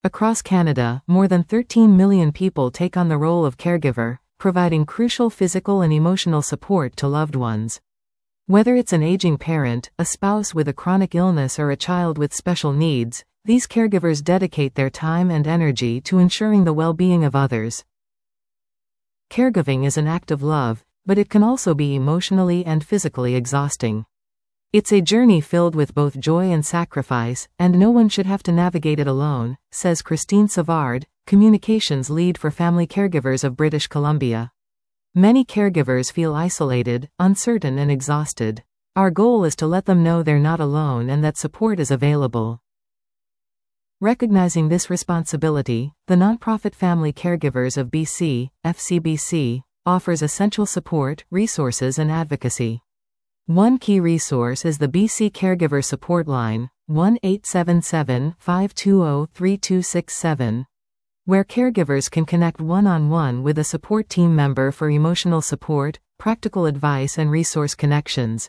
Across Canada, more than 13 million people take on the role of caregiver, providing crucial physical and emotional support to loved ones. Whether it's an aging parent, a spouse with a chronic illness, or a child with special needs, these caregivers dedicate their time and energy to ensuring the well-being of others. Caregiving is an act of love, but it can also be emotionally and physically exhausting. It's a journey filled with both joy and sacrifice, and no one should have to navigate it alone, says Christine Savard, communications lead for family caregivers of British Columbia. Many caregivers feel isolated, uncertain, and exhausted. Our goal is to let them know they're not alone and that support is available. Recognizing this responsibility, the nonprofit Family Caregivers of BC, FCBC, offers essential support, resources, and advocacy. One key resource is the BC Caregiver Support Line, 1-877-520-3267, where caregivers can connect one-on-one with a support team member for emotional support, practical advice, and resource connections.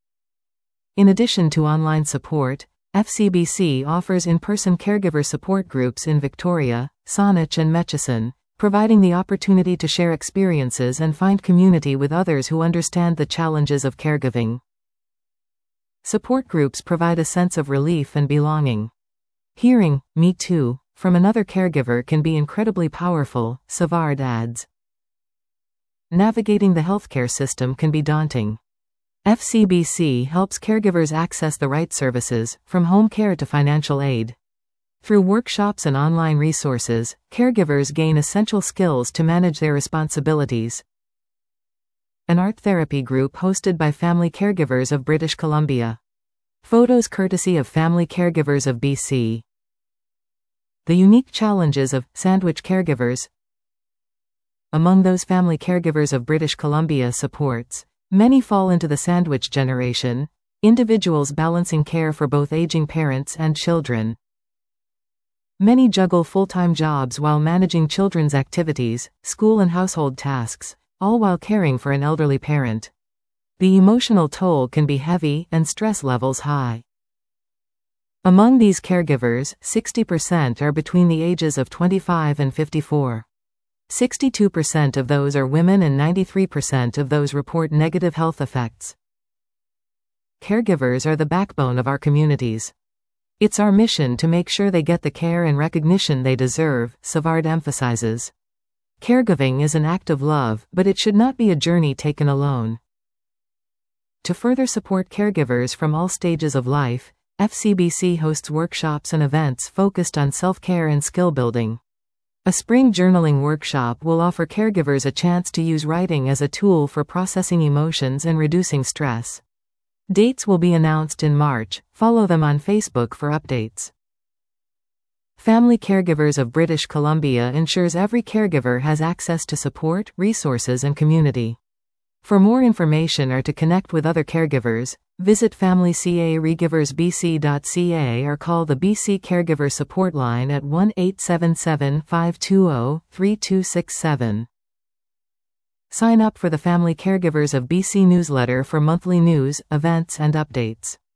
In addition to online support, FCBC offers in-person caregiver support groups in Victoria, Saanich, and Mechigan, providing the opportunity to share experiences and find community with others who understand the challenges of caregiving. Support groups provide a sense of relief and belonging. Hearing, "Me too," from another caregiver can be incredibly powerful, Savard adds. Navigating the healthcare system can be daunting. FCBC helps caregivers access the right services, from home care to financial aid. Through workshops and online resources, caregivers gain essential skills to manage their responsibilities. An art therapy group hosted by Family Caregivers of British Columbia. Photos courtesy of Family Caregivers of BC. The unique challenges of sandwich caregivers. Among those Family Caregivers of British Columbia supports, many fall into the sandwich generation, individuals balancing care for both aging parents and children. Many juggle full-time jobs while managing children's activities, school and household tasks, all while caring for an elderly parent. The emotional toll can be heavy and stress levels high. Among these caregivers, 60% are between the ages of 25 and 54. 62% of those are women and 93% of those report negative health effects. Caregivers are the backbone of our communities. It's our mission to make sure they get the care and recognition they deserve, Savard emphasizes. Caregiving is an act of love, but it should not be a journey taken alone. To further support caregivers from all stages of life, FCBC hosts workshops and events focused on self-care and skill building. A spring journaling workshop will offer caregivers a chance to use writing as a tool for processing emotions and reducing stress. Dates will be announced in March. Follow them on Facebook for updates. Family Caregivers of British Columbia ensures every caregiver has access to support, resources, and community. For more information or to connect with other caregivers, visit familycaregiversbc.ca or call the BC Caregiver Support Line at 1-877-520-3267. Sign up for the Family Caregivers of BC newsletter for monthly news, events, and updates.